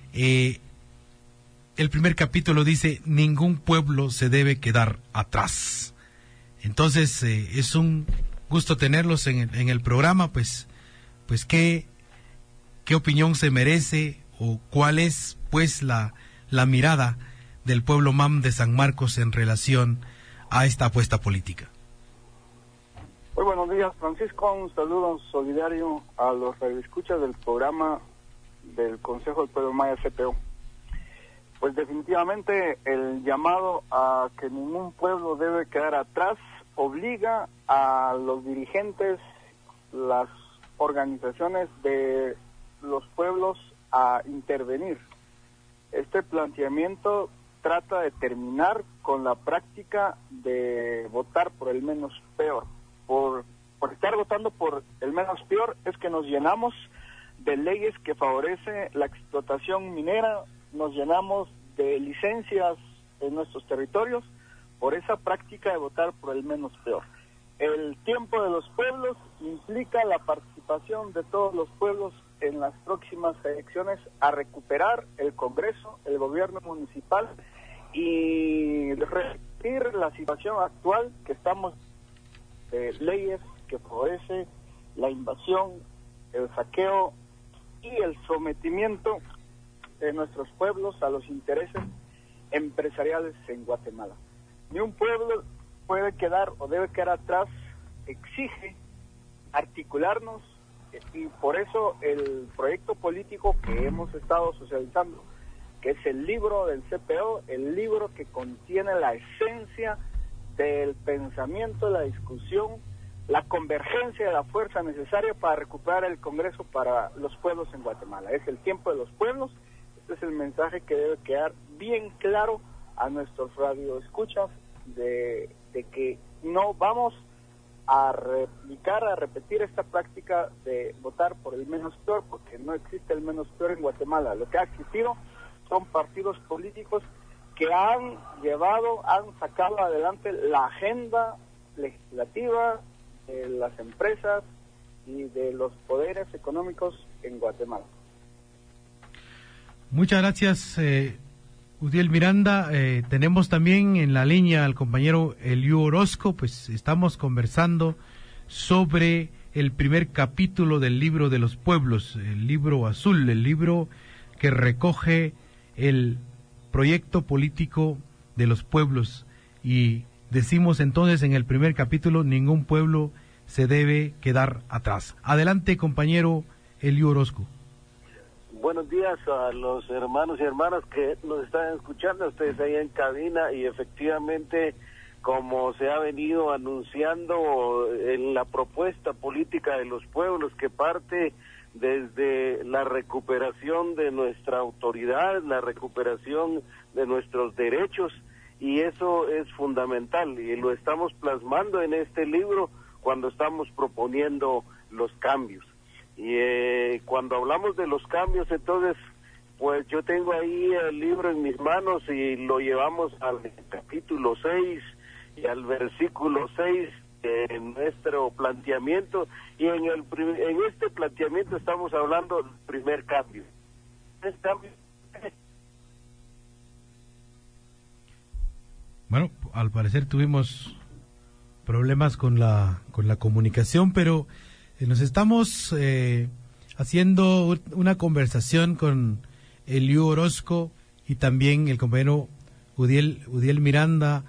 C: el primer capítulo dice: ningún pueblo se debe quedar atrás. Entonces es un gusto tenerlos en el programa. Pues qué opinión se merece o cuál es pues la mirada del pueblo MAM de San Marcos en relación a esta apuesta política.
E: Muy buenos días, Francisco. Un saludo solidario a los radioescuchas del programa del Consejo del Pueblo Maya CPO. Pues definitivamente el llamado a que ningún pueblo debe quedar atrás obliga a los dirigentes, las organizaciones de los pueblos a intervenir. Este planteamiento trata de terminar con la práctica de votar por el menos peor. Por estar votando por el menos peor es que nos llenamos de leyes que favorecen la explotación minera, nos llenamos de licencias en nuestros territorios por esa práctica de votar por el menos peor. El tiempo de los pueblos implica la participación de todos los pueblos en las próximas elecciones a recuperar el Congreso, el gobierno municipal y revertir la situación actual que estamos de leyes que favorecen la invasión, el saqueo y el sometimiento de nuestros pueblos a los intereses empresariales en Guatemala. Ni un pueblo puede quedar o debe quedar atrás, exige articularnos, y por eso el proyecto político que hemos estado socializando, que es el libro del CPO, el libro que contiene la esencia del pensamiento, la discusión, la convergencia de la fuerza necesaria para recuperar el Congreso para los pueblos en Guatemala. Es el tiempo de los pueblos. Este es el mensaje que debe quedar bien claro a nuestros radioescuchas de que no vamos a repetir esta práctica de votar por el menos peor, porque no existe el menos peor en Guatemala. Lo que ha existido son partidos políticos que han sacado adelante la agenda legislativa de las empresas y de los poderes económicos en Guatemala.
C: Muchas gracias, Udiel Miranda. Tenemos también en la línea al compañero Eliu Orozco. Pues estamos conversando sobre el primer capítulo del libro de los pueblos, el libro azul, el libro que recoge el proyecto político de los pueblos, y decimos entonces en el primer capítulo: ningún pueblo se debe quedar atrás. Adelante, compañero Eliu Orozco.
F: Buenos días a los hermanos y hermanas que nos están escuchando, ustedes ahí en cabina, y efectivamente, como se ha venido anunciando en la propuesta política de los pueblos, que parte desde la recuperación de nuestra autoridad, la recuperación de nuestros derechos, y eso es fundamental, y lo estamos plasmando en este libro cuando estamos proponiendo los cambios. Y cuando hablamos de los cambios, entonces, pues yo tengo ahí el libro en mis manos y lo llevamos al capítulo 6 y al versículo 6 en nuestro planteamiento, y en este planteamiento estamos hablando del primer cambio.
C: Bueno, al parecer tuvimos problemas con la comunicación, pero nos estamos haciendo una conversación con Eliu Orozco y también el compañero Udiel Miranda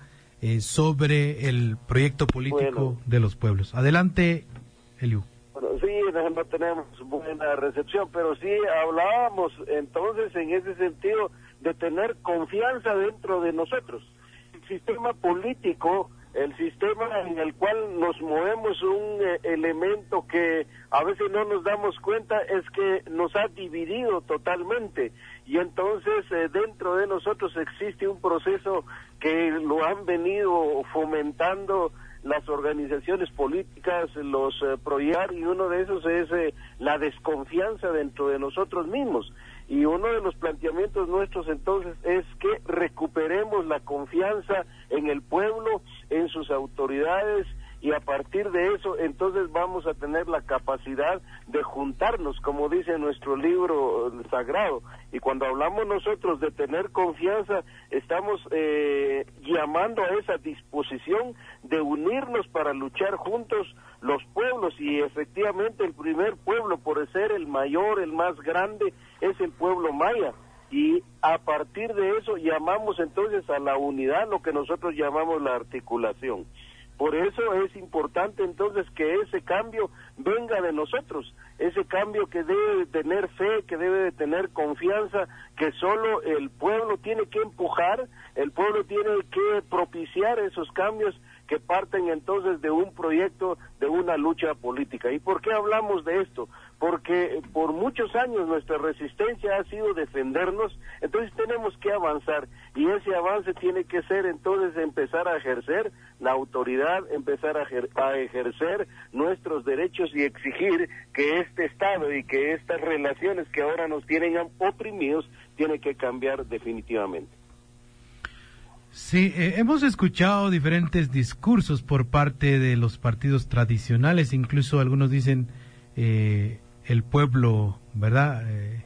C: sobre el proyecto político de los pueblos. Adelante, Eliu.
F: Bueno, sí, no tenemos buena recepción, pero sí hablábamos entonces en ese sentido de tener confianza dentro de nosotros. El sistema político, el sistema en el cual nos movemos, un elemento que a veces no nos damos cuenta, es que nos ha dividido totalmente, y entonces dentro de nosotros existe un proceso que lo han venido fomentando las organizaciones políticas, los proyectos, y uno de esos es la desconfianza dentro de nosotros mismos. Y uno de los planteamientos nuestros entonces es que recuperemos la confianza en el pueblo, en sus autoridades, y a partir de eso entonces vamos a tener la capacidad de juntarnos, como dice nuestro libro sagrado. Y cuando hablamos nosotros de tener confianza, estamos llamando a esa disposición de unirnos para luchar juntos los pueblos, y efectivamente el primer pueblo, por ser el mayor, el más grande, es el pueblo maya. Y a partir de eso llamamos entonces a la unidad, lo que nosotros llamamos la articulación. Por eso es importante entonces que ese cambio venga de nosotros, ese cambio que debe de tener fe, que debe de tener confianza, que solo el pueblo tiene que empujar, el pueblo tiene que propiciar esos cambios que parten entonces de un proyecto, de una lucha política. ¿Y por qué hablamos de esto? Porque por muchos años nuestra resistencia ha sido defendernos, entonces tenemos que avanzar, y ese avance tiene que ser entonces empezar a ejercer la autoridad, empezar a ejercer nuestros derechos y exigir que este Estado y que estas relaciones que ahora nos tienen oprimidos tiene que cambiar definitivamente.
C: Sí, hemos escuchado diferentes discursos por parte de los partidos tradicionales, incluso algunos dicen el pueblo, ¿verdad?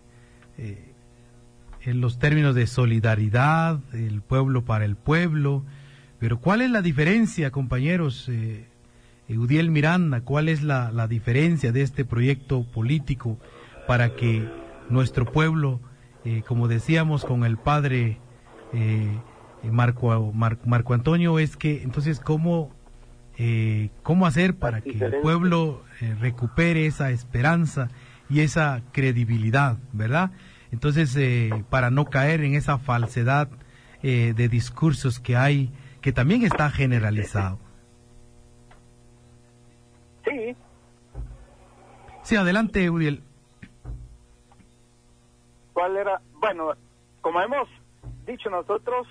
C: En los términos de solidaridad, el pueblo para el pueblo. Pero ¿cuál es la diferencia, compañeros? Udiel Miranda, ¿cuál es la diferencia de este proyecto político para que nuestro pueblo, como decíamos con el padre Marco Antonio, es que entonces cómo hacer para que el pueblo recupere esa esperanza y esa credibilidad, ¿verdad? Entonces, para no caer en esa falsedad de discursos que hay, que también está generalizado.
E: Sí.
C: Sí, adelante, Uriel.
E: ¿Cuál era? Bueno, como hemos dicho nosotros,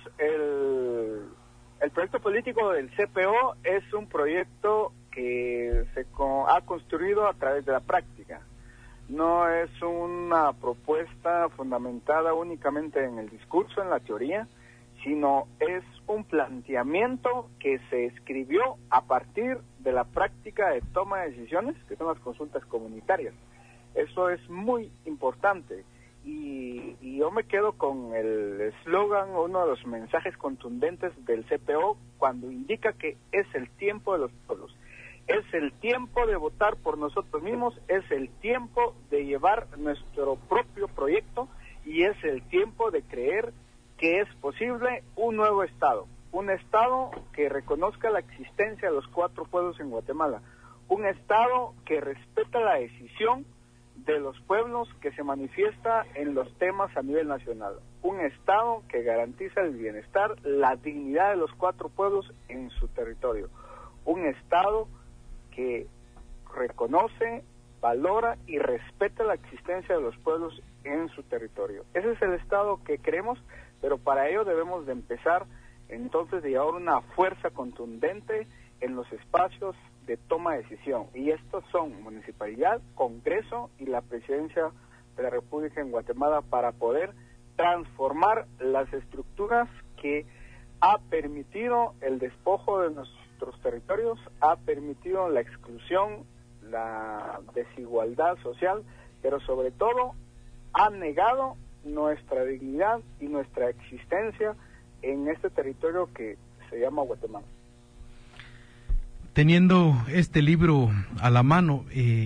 E: el proyecto político del CPO es un proyecto que se ha construido a través de la práctica. No es una propuesta fundamentada únicamente en el discurso, en la teoría, sino es un planteamiento que se escribió a partir de la práctica de toma de decisiones, que son las consultas comunitarias. Eso es muy importante. Y yo me quedo con el eslogan, uno de los mensajes contundentes del CPO, cuando indica que es el tiempo de los pueblos. Es el tiempo de votar por nosotros mismos, es el tiempo de llevar nuestro propio proyecto y es el tiempo de creer que es posible un nuevo Estado. Un Estado que reconozca la existencia de los 4 pueblos en Guatemala. Un Estado que respeta la decisión de los pueblos que se manifiesta en los temas a nivel nacional. Un Estado que garantiza el bienestar, la dignidad de los 4 pueblos en su territorio. Un Estado que reconoce, valora y respeta la existencia de los pueblos en su territorio. Ese es el Estado que queremos, pero para ello debemos de empezar entonces de llevar una fuerza contundente en los espacios de toma de decisión, y estos son Municipalidad, Congreso y la Presidencia de la República en Guatemala, para poder transformar las estructuras que ha permitido el despojo de nuestros territorios, ha permitido la exclusión, la desigualdad social, pero sobre todo ha negado nuestra dignidad y nuestra existencia en este territorio que se llama Guatemala.
C: Teniendo este libro a la mano,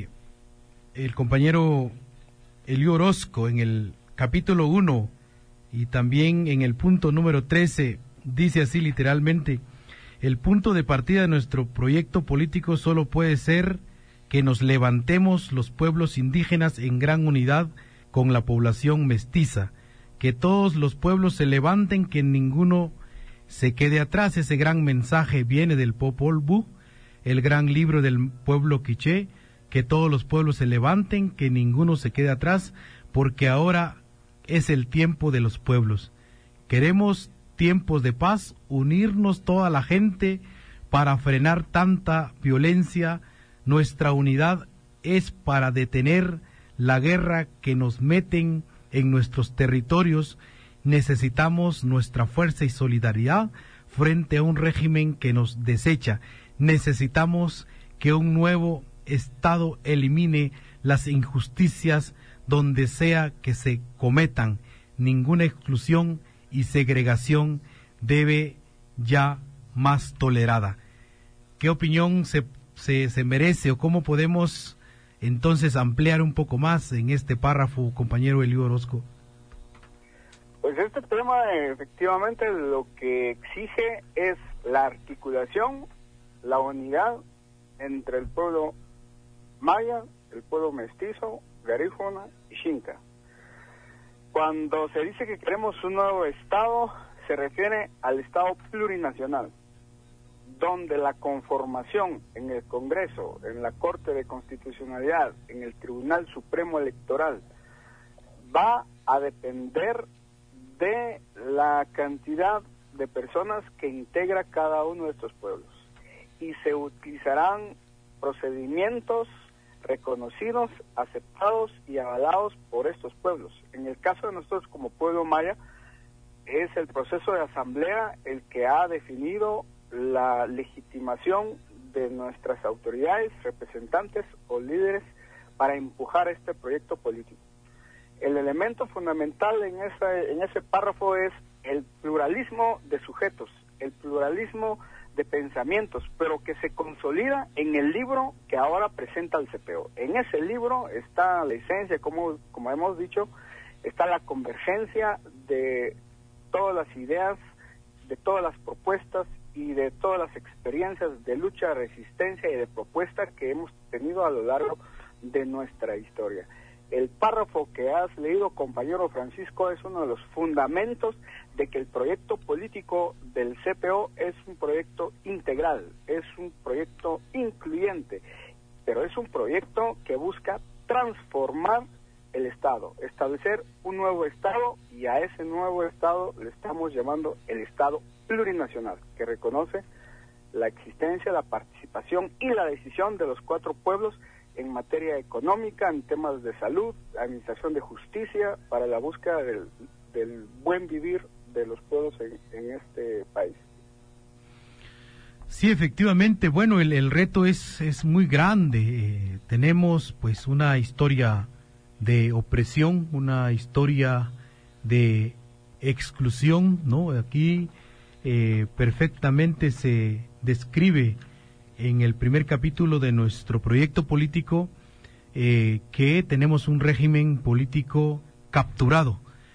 C: el compañero Elío Orozco en el capítulo 1 y también en el punto número 13 dice así literalmente: el punto de partida de nuestro proyecto político solo puede ser que nos levantemos los pueblos indígenas en gran unidad con la población mestiza, que todos los pueblos se levanten, que ninguno se quede atrás. Ese gran mensaje viene del Popol Vuh, el gran libro del pueblo quiché, que todos los pueblos se levanten, que ninguno se quede atrás, porque ahora es el tiempo de los pueblos. Queremos tiempos de paz, unirnos toda la gente para frenar tanta violencia. Nuestra unidad es para detener la guerra que nos meten en nuestros territorios. Necesitamos nuestra fuerza y solidaridad frente a un régimen que nos desecha. Necesitamos que un nuevo Estado elimine las injusticias donde sea que se cometan. Ninguna exclusión y segregación debe ya más tolerada. ¿Qué opinión se merece, o cómo podemos entonces ampliar un poco más en este párrafo, compañero Elío Orozco?
E: Pues este tema efectivamente lo que exige es la articulación, la unidad entre el pueblo maya, el pueblo mestizo, garífuna y xinca. Cuando se dice que queremos un nuevo Estado, se refiere al Estado plurinacional, donde la conformación en el Congreso, en la Corte de Constitucionalidad, en el Tribunal Supremo Electoral, va a depender de la cantidad de personas que integra cada uno de estos pueblos. Y se utilizarán procedimientos reconocidos, aceptados y avalados por estos pueblos. En el caso de nosotros como pueblo maya, es el proceso de asamblea el que ha definido la legitimación de nuestras autoridades, representantes o líderes para empujar este proyecto político. El elemento fundamental en ese párrafo es el pluralismo de sujetos, el pluralismo de pensamientos, pero que se consolida en el libro que ahora presenta el CPO. En ese libro está la esencia, como hemos dicho, está la convergencia de todas las ideas, de todas las propuestas y de todas las experiencias de lucha, resistencia y de propuesta que hemos tenido a lo largo de nuestra historia. El párrafo que has leído, compañero Francisco, es uno de los fundamentos de que el proyecto político del CPO es un proyecto integral, es un proyecto incluyente, pero es un proyecto que busca transformar el Estado, establecer un nuevo Estado, y a ese nuevo Estado le estamos llamando el Estado plurinacional, que reconoce la existencia, la participación y la decisión de los 4 pueblos en materia económica, en temas de salud, administración de justicia, para la búsqueda del buen vivir de los pueblos en este país.
C: Sí, efectivamente, bueno, el reto es muy grande. Tenemos pues una historia de opresión, una historia de exclusión, ¿no? Aquí perfectamente se describe en el primer capítulo de nuestro proyecto político que tenemos un régimen político capturado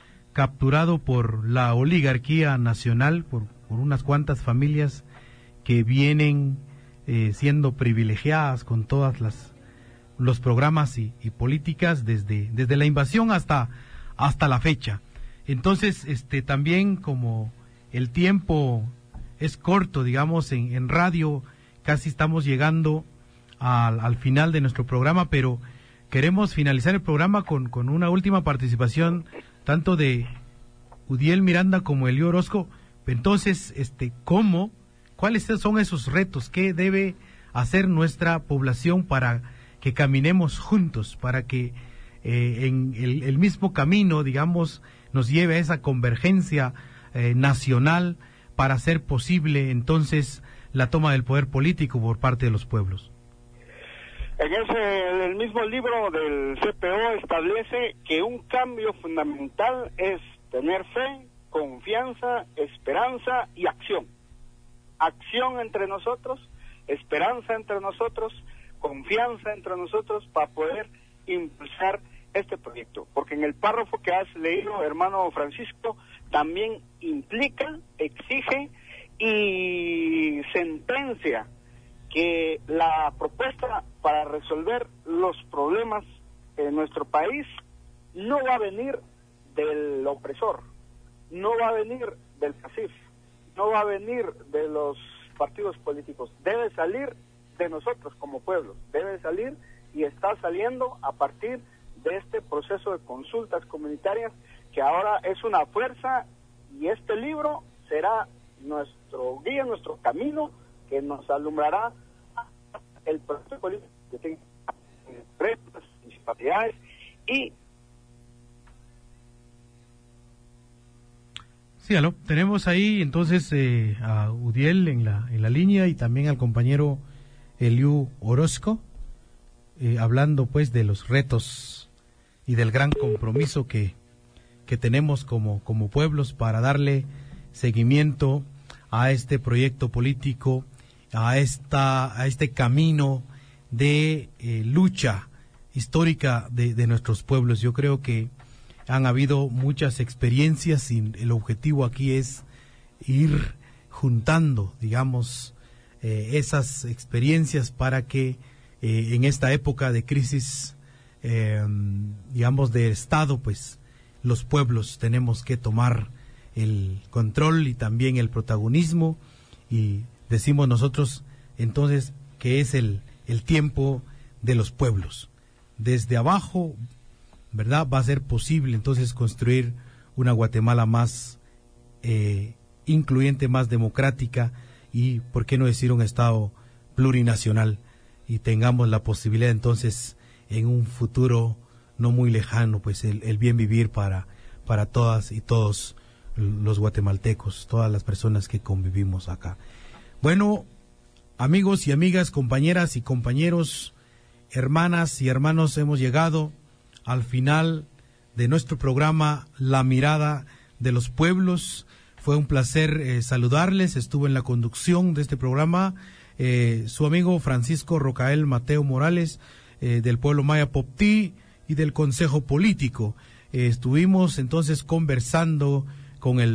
C: por la oligarquía nacional, por unas cuantas familias que vienen siendo privilegiadas con todas los programas y políticas desde la invasión hasta la fecha. Entonces, también como el tiempo es corto, digamos, en radio casi estamos llegando al final de nuestro programa, pero queremos finalizar el programa con una última participación tanto de Udiel Miranda como Eliú Orozco. Entonces, ¿cuáles son esos retos? ¿Qué debe hacer nuestra población para que caminemos juntos, para que en el mismo camino, digamos, nos lleve a esa convergencia nacional para hacer posible entonces la toma del poder político por parte de los pueblos?
E: En el mismo libro del CPO establece que un cambio fundamental es tener fe, confianza, esperanza y acción. Acción entre nosotros, esperanza entre nosotros, confianza entre nosotros para poder impulsar este proyecto. Porque en el párrafo que has leído, hermano Francisco, también implica, exige y sentencia que la propuesta para resolver los problemas en nuestro país no va a venir del opresor, no va a venir del CACIF, no va a venir de los partidos políticos, debe salir de nosotros como pueblo, debe salir y está saliendo a partir de este proceso de consultas comunitarias que ahora es una fuerza, y este libro será nuestro guía, nuestro camino que nos alumbrará el proceso político que tiene retos, municipalidades y...
C: Sí, aló, tenemos ahí entonces a Udiel en la línea y también al compañero Eliú Orozco, hablando pues de los retos y del gran compromiso que tenemos como pueblos para darle seguimiento a este proyecto político, a este camino de lucha histórica de nuestros pueblos. Yo creo que han habido muchas experiencias y el objetivo aquí es ir juntando, digamos, esas experiencias para que en esta época de crisis, digamos, de Estado, pues los pueblos tenemos que tomar el control y también el protagonismo, y decimos nosotros entonces que es el tiempo de los pueblos. Desde abajo, ¿verdad?, va a ser posible entonces construir una Guatemala más incluyente, más democrática y, ¿por qué no decir, un Estado plurinacional? Y tengamos la posibilidad entonces en un futuro no muy lejano, pues el bien vivir para todas y todos los guatemaltecos, todas las personas que convivimos acá. Bueno, amigos y amigas, compañeras y compañeros, hermanas y hermanos, hemos llegado al final de nuestro programa La Mirada de los Pueblos. Fue un placer saludarles. Estuvo en la conducción de este programa su amigo Francisco Rocael Mateo Morales, del pueblo maya Poptí y del Consejo Político. Estuvimos entonces conversando con el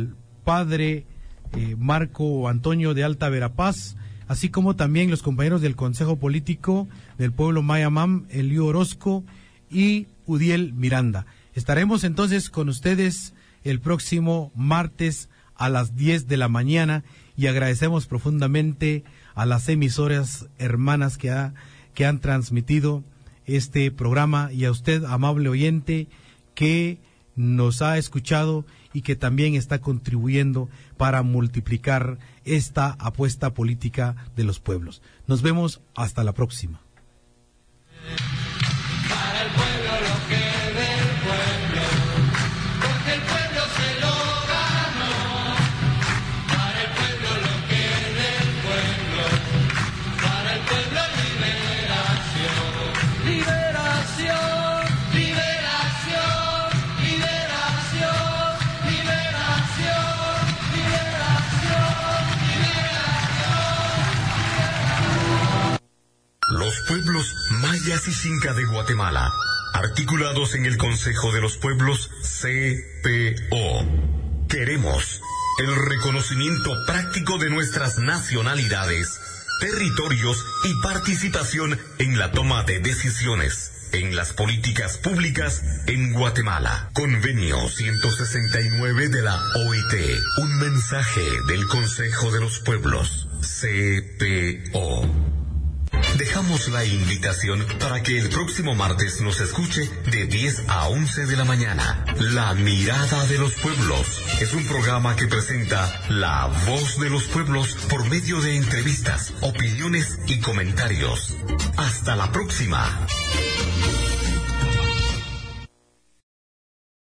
C: padre Marco Antonio de Alta Verapaz, así como también los compañeros del Consejo Político del Pueblo Mayamam, Elío Orozco y Udiel Miranda. Estaremos entonces con ustedes el próximo martes a las 10 de la mañana y agradecemos profundamente a las emisoras hermanas que han transmitido este programa y a usted, amable oyente, que nos ha escuchado y que también está contribuyendo para multiplicar esta apuesta política de los pueblos. Nos vemos hasta la próxima.
B: Para el pueblo lo que del pueblo, porque el pueblo se lo ganó. Para el pueblo lo que del pueblo, para el pueblo liberación. Liberación, liberación, liberación, liberación, liberación, liberación.
A: Los pueblos mayas y xinca de Guatemala, articulados en el Consejo de los Pueblos CPO. Queremos el reconocimiento práctico de nuestras nacionalidades, territorios y participación en la toma de decisiones en las políticas públicas en Guatemala. Convenio 169 de la OIT. Un mensaje del Consejo de los Pueblos CPO. Dejamos la invitación para que el próximo martes nos escuche de 10 a 11 de la mañana. La Mirada de los Pueblos es un programa que presenta la voz de los pueblos por medio de entrevistas, opiniones y comentarios. Hasta la próxima.